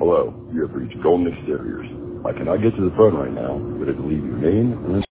Hello, you have reached Golden Exteriors. I cannot get to the phone right now, but I believe your name and